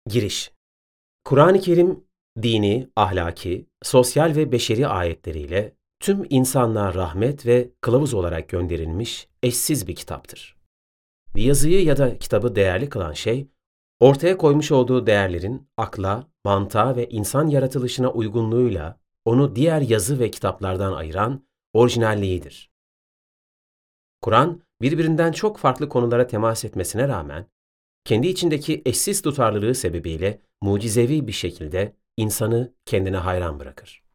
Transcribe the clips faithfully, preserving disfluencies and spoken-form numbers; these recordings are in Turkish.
Giriş. Kur'an-ı Kerim, dini, ahlaki, sosyal ve beşeri ayetleriyle tüm insanlığa rahmet ve kılavuz olarak gönderilmiş eşsiz bir kitaptır. Bir yazıyı ya da kitabı değerli kılan şey, ortaya koymuş olduğu değerlerin akla, mantığa ve insan yaratılışına uygunluğuyla onu diğer yazı ve kitaplardan ayıran orijinalliğidir. Kur'an, birbirinden çok farklı konulara temas etmesine rağmen, kendi içindeki eşsiz tutarlılığı sebebiyle mucizevi bir şekilde insanı kendine hayran bırakır.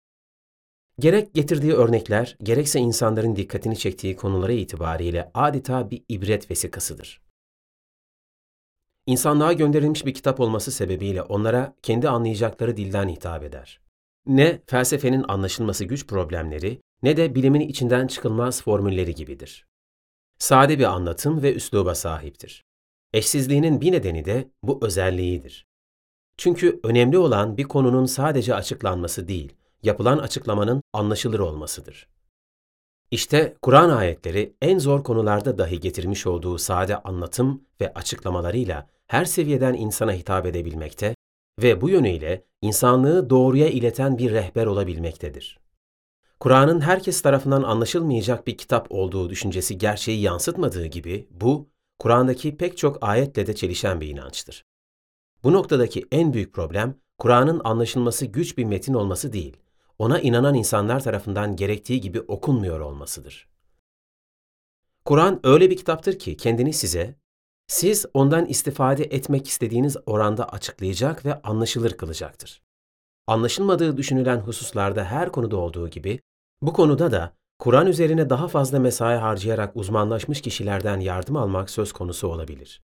Gerek getirdiği örnekler, gerekse insanların dikkatini çektiği konulara itibariyle adeta bir ibret vesikasıdır. İnsanlığa gönderilmiş bir kitap olması sebebiyle onlara kendi anlayacakları dilden hitap eder. Ne felsefenin anlaşılması güç problemleri, ne de bilimin içinden çıkılmaz formülleri gibidir. Sade bir anlatım ve üsluba sahiptir. Eşsizliğinin bir nedeni de bu özelliğidir. Çünkü önemli olan bir konunun sadece açıklanması değil, yapılan açıklamanın anlaşılır olmasıdır. İşte Kur'an ayetleri en zor konularda dahi getirmiş olduğu sade anlatım ve açıklamalarıyla her seviyeden insana hitap edebilmekte ve bu yönüyle insanlığı doğruya ileten bir rehber olabilmektedir. Kur'an'ın herkes tarafından anlaşılmayacak bir kitap olduğu düşüncesi gerçeği yansıtmadığı gibi bu, Kur'an'daki pek çok ayetle de çelişen bir inançtır. Bu noktadaki en büyük problem, Kur'an'ın anlaşılması güç bir metin olması değil, ona inanan insanlar tarafından gerektiği gibi okunmuyor olmasıdır. Kur'an öyle bir kitaptır ki kendini size, siz ondan istifade etmek istediğiniz oranda açıklayacak ve anlaşılır kılacaktır. Anlaşılmadığı düşünülen hususlarda her konuda olduğu gibi, bu konuda da Kur'an üzerine daha fazla mesai harcayarak uzmanlaşmış kişilerden yardım almak söz konusu olabilir.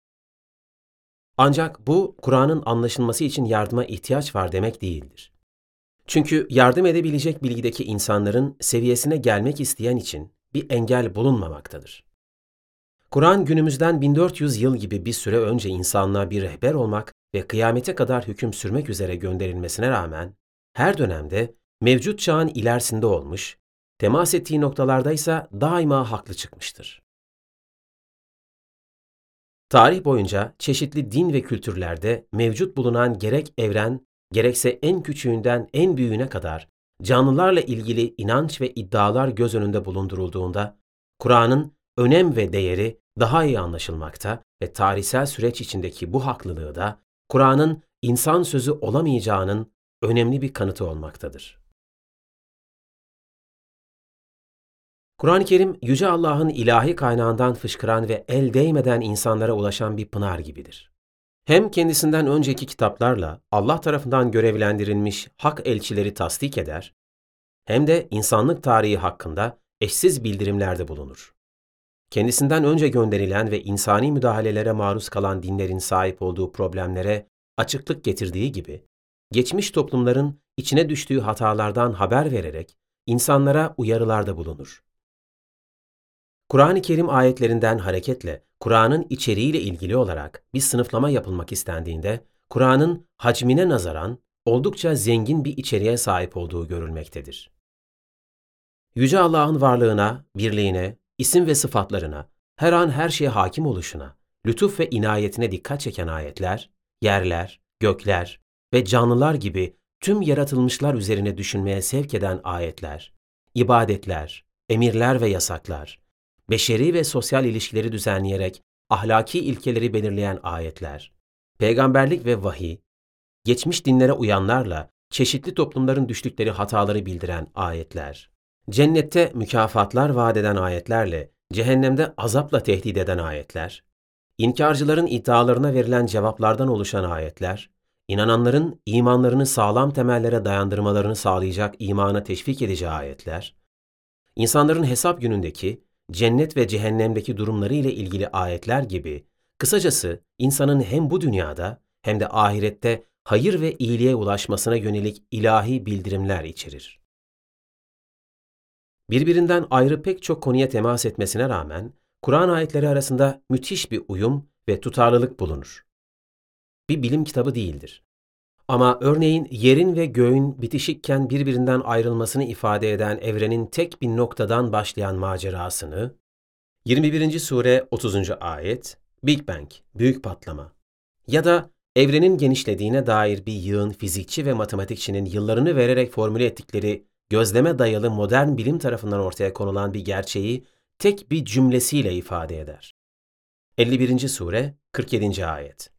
Ancak bu, Kur'an'ın anlaşılması için yardıma ihtiyaç var demek değildir. Çünkü yardım edebilecek bilgideki insanların seviyesine gelmek isteyen için bir engel bulunmamaktadır. Kur'an günümüzden bin dört yüz yıl gibi bir süre önce insanlığa bir rehber olmak ve kıyamete kadar hüküm sürmek üzere gönderilmesine rağmen, her dönemde mevcut çağın ilerisinde olmuş, temas ettiği noktalarda ise daima haklı çıkmıştır. Tarih boyunca çeşitli din ve kültürlerde mevcut bulunan gerek evren, gerekse en küçüğünden en büyüğüne kadar canlılarla ilgili inanç ve iddialar göz önünde bulundurulduğunda, Kur'an'ın önem ve değeri daha iyi anlaşılmakta ve tarihsel süreç içindeki bu haklılığı da Kur'an'ın insan sözü olamayacağının önemli bir kanıtı olmaktadır. Kur'an-ı Kerim, Yüce Allah'ın ilahi kaynağından fışkıran ve el değmeden insanlara ulaşan bir pınar gibidir. Hem kendisinden önceki kitaplarla Allah tarafından görevlendirilmiş hak elçileri tasdik eder, hem de insanlık tarihi hakkında eşsiz bildirimlerde bulunur. Kendisinden önce gönderilen ve insani müdahalelere maruz kalan dinlerin sahip olduğu problemlere açıklık getirdiği gibi, geçmiş toplumların içine düştüğü hatalardan haber vererek insanlara uyarılarda bulunur. Kur'an-ı Kerim ayetlerinden hareketle Kur'an'ın içeriğiyle ilgili olarak bir sınıflama yapılmak istendiğinde, Kur'an'ın hacmine nazaran oldukça zengin bir içeriğe sahip olduğu görülmektedir. Yüce Allah'ın varlığına, birliğine, isim ve sıfatlarına, her an her şeye hakim oluşuna, lütuf ve inayetine dikkat çeken ayetler, yerler, gökler ve canlılar gibi tüm yaratılmışlar üzerine düşünmeye sevk eden ayetler, ibadetler, emirler ve yasaklar, beşeri ve sosyal ilişkileri düzenleyerek ahlaki ilkeleri belirleyen ayetler, peygamberlik ve vahiy, geçmiş dinlere uyanlarla çeşitli toplumların düştükleri hataları bildiren ayetler, cennette mükafatlar vaat eden ayetlerle cehennemde azapla tehdit eden ayetler, inkarcıların iddialarına verilen cevaplardan oluşan ayetler, inananların imanlarını sağlam temellere dayandırmalarını sağlayacak imana teşvik edici ayetler, insanların hesap günündeki cennet ve cehennemdeki durumları ile ilgili ayetler gibi, kısacası insanın hem bu dünyada hem de ahirette hayır ve iyiliğe ulaşmasına yönelik ilahi bildirimler içerir. Birbirinden ayrı pek çok konuya temas etmesine rağmen, Kur'an ayetleri arasında müthiş bir uyum ve tutarlılık bulunur. Bir bilim kitabı değildir. Ama örneğin yerin ve göğün bitişikken birbirinden ayrılmasını ifade eden evrenin tek bir noktadan başlayan macerasını, yirmi birinci sure otuzuncu ayet, Big Bang, büyük patlama ya da evrenin genişlediğine dair bir yığın fizikçi ve matematikçinin yıllarını vererek formüle ettikleri gözleme dayalı modern bilim tarafından ortaya konulan bir gerçeği tek bir cümlesiyle ifade eder. elli birinci sure, kırk yedinci ayet.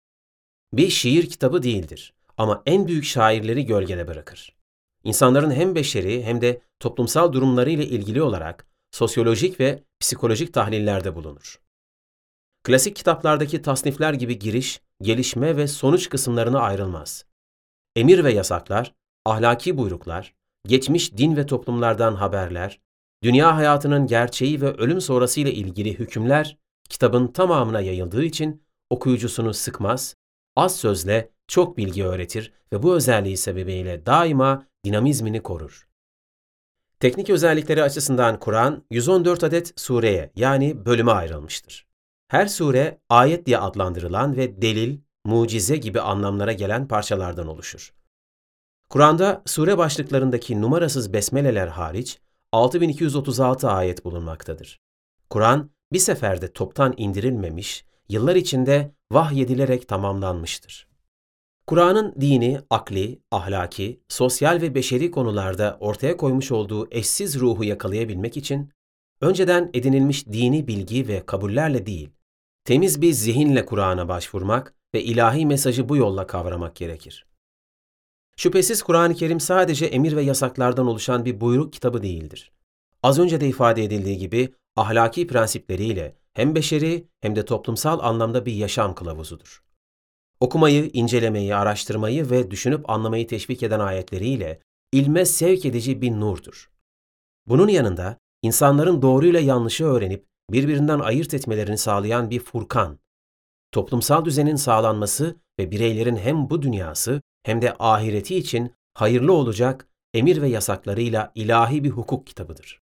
Bir şiir kitabı değildir ama en büyük şairleri gölgede bırakır. İnsanların hem beşeri hem de toplumsal durumlarıyla ilgili olarak sosyolojik ve psikolojik tahlillerde bulunur. Klasik kitaplardaki tasnifler gibi giriş, gelişme ve sonuç kısımlarına ayrılmaz. Emir ve yasaklar, ahlaki buyruklar, geçmiş din ve toplumlardan haberler, dünya hayatının gerçeği ve ölüm sonrasıyla ilgili hükümler kitabın tamamına yayıldığı için okuyucusunu sıkmaz, az sözle çok bilgi öğretir ve bu özelliği sebebiyle daima dinamizmini korur. Teknik özellikleri açısından Kur'an yüz on dört adet sureye yani bölüme ayrılmıştır. Her sure ayet diye adlandırılan ve delil, mucize gibi anlamlara gelen parçalardan oluşur. Kur'an'da sure başlıklarındaki numarasız besmeleler hariç altı bin iki yüz otuz altı ayet bulunmaktadır. Kur'an bir seferde toptan indirilmemiş, yıllar içinde vahyedilerek tamamlanmıştır. Kur'an'ın dini, akli, ahlaki, sosyal ve beşeri konularda ortaya koymuş olduğu eşsiz ruhu yakalayabilmek için önceden edinilmiş dini bilgi ve kabullerle değil, temiz bir zihinle Kur'an'a başvurmak ve ilahi mesajı bu yolla kavramak gerekir. Şüphesiz Kur'an-ı Kerim sadece emir ve yasaklardan oluşan bir buyruk kitabı değildir. Az önce de ifade edildiği gibi ahlaki prensipleriyle hem beşeri hem de toplumsal anlamda bir yaşam kılavuzudur. Okumayı, incelemeyi, araştırmayı ve düşünüp anlamayı teşvik eden ayetleriyle ilme sevk edici bir nurdur. Bunun yanında insanların doğruyla yanlışı öğrenip birbirinden ayırt etmelerini sağlayan bir furkan, toplumsal düzenin sağlanması ve bireylerin hem bu dünyası hem de ahireti için hayırlı olacak emir ve yasaklarıyla ilahi bir hukuk kitabıdır.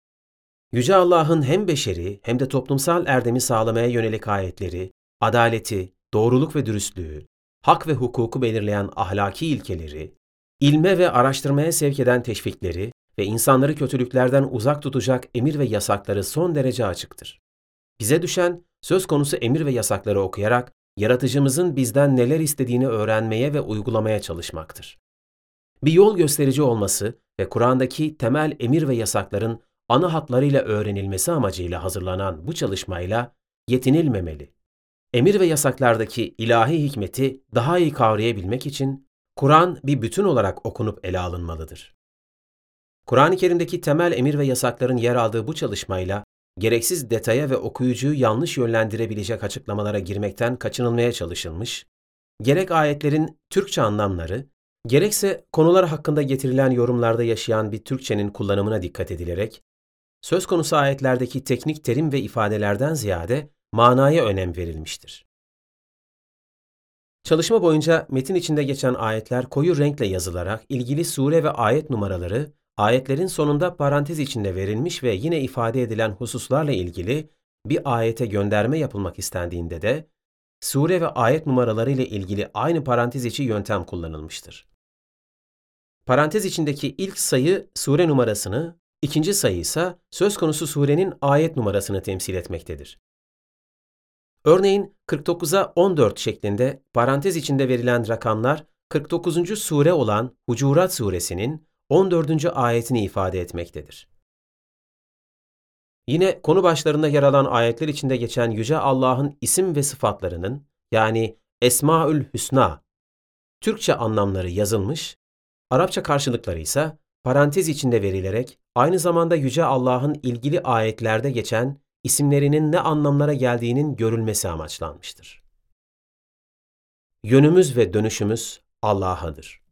Yüce Allah'ın hem beşeri hem de toplumsal erdemi sağlamaya yönelik ayetleri, adaleti, doğruluk ve dürüstlüğü, hak ve hukuku belirleyen ahlaki ilkeleri, ilme ve araştırmaya sevk eden teşvikleri ve insanları kötülüklerden uzak tutacak emir ve yasakları son derece açıktır. Bize düşen söz konusu emir ve yasakları okuyarak yaratıcımızın bizden neler istediğini öğrenmeye ve uygulamaya çalışmaktır. Bir yol gösterici olması ve Kur'an'daki temel emir ve yasakların ana hatlarıyla öğrenilmesi amacıyla hazırlanan bu çalışmayla yetinilmemeli. Emir ve yasaklardaki ilahi hikmeti daha iyi kavrayabilmek için Kur'an bir bütün olarak okunup ele alınmalıdır. Kur'an-ı Kerim'deki temel emir ve yasakların yer aldığı bu çalışmayla gereksiz detaya ve okuyucuyu yanlış yönlendirebilecek açıklamalara girmekten kaçınılmaya çalışılmış, gerek ayetlerin Türkçe anlamları, gerekse konular hakkında getirilen yorumlarda yaşayan bir Türkçenin kullanımına dikkat edilerek, söz konusu ayetlerdeki teknik terim ve ifadelerden ziyade manaya önem verilmiştir. Çalışma boyunca metin içinde geçen ayetler koyu renkle yazılarak ilgili sure ve ayet numaraları ayetlerin sonunda parantez içinde verilmiş ve yine ifade edilen hususlarla ilgili bir ayete gönderme yapılmak istendiğinde de sure ve ayet numaraları ile ilgili aynı parantez içi yöntem kullanılmıştır. Parantez içindeki ilk sayı sure numarasını, ikinci sayı ise söz konusu surenin ayet numarasını temsil etmektedir. Örneğin kırk dokuza on dört şeklinde parantez içinde verilen rakamlar kırk dokuzuncu sure olan Hucurat suresinin on dördüncü ayetini ifade etmektedir. Yine konu başlarında yer alan ayetler içinde geçen Yüce Allah'ın isim ve sıfatlarının yani Esmaül Hüsna, Türkçe anlamları yazılmış, Arapça karşılıkları ise parantez içinde verilerek aynı zamanda Yüce Allah'ın ilgili ayetlerde geçen isimlerinin ne anlamlara geldiğinin görülmesi amaçlanmıştır. Yönümüz ve dönüşümüz Allah'adır.